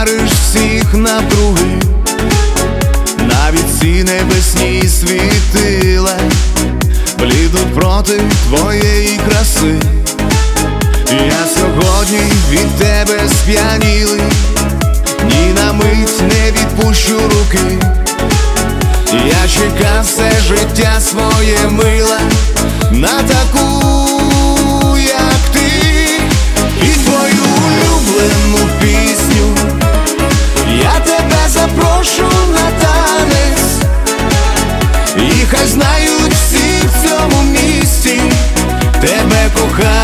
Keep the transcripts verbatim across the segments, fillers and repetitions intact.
розчариш всіх навкруги, навіть ці небесні світила блідуть проти твоєї краси. Я сьогодні від тебе сп'янілий, ні на мить не відпущу руки. Я чекав все життя своє, мила, на таку, як ти. І твою улюблену пісню я тебе запрошу на танець, і хай знають всі в цьому місті, тебе кохаю.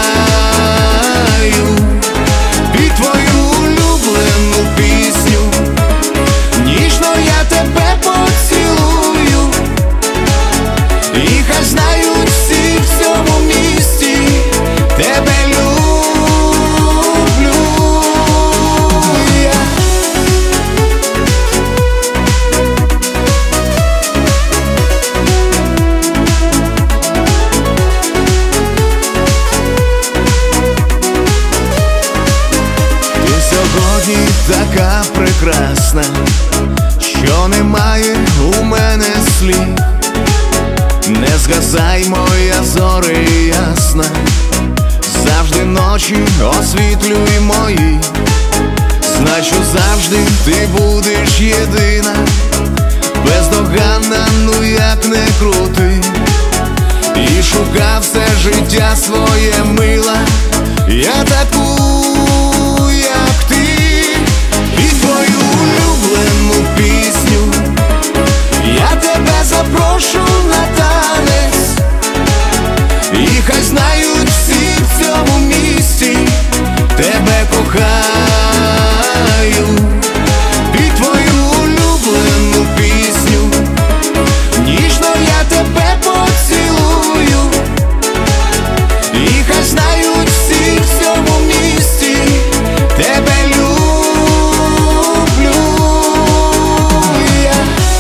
Під твою улюблену пісню ніжно я тебе поцілую, і хай знають всі в цьому місті, тебе люблю я. Ти сьогодні така прекрасна, що немає у мене слів. Не згасай, моя зоре ясна, завжди ночі освітлюй мої. Знай, що завжди ти будеш єдина, бездоганна, ну як не крути. І шукав все життя своє, мила, я таку, як ти. І твою улюблену пісню я тебе запрошу на танець, і хай знають всі в цьому місті, тебе кохаю. Під твою улюблену пісню ніжно я тебе поцілую, і хай знають всі в цьому місті, тебе люблю я.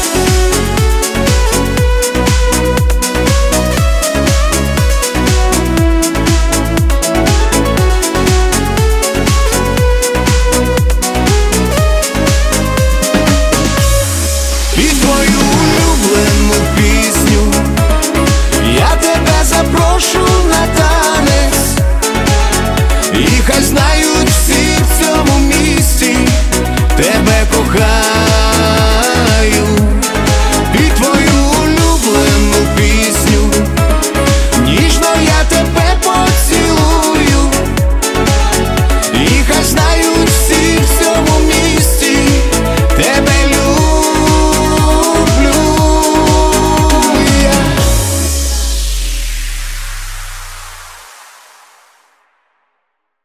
Під твою улюблену пісню я тебе запрошу на танець, і хай знає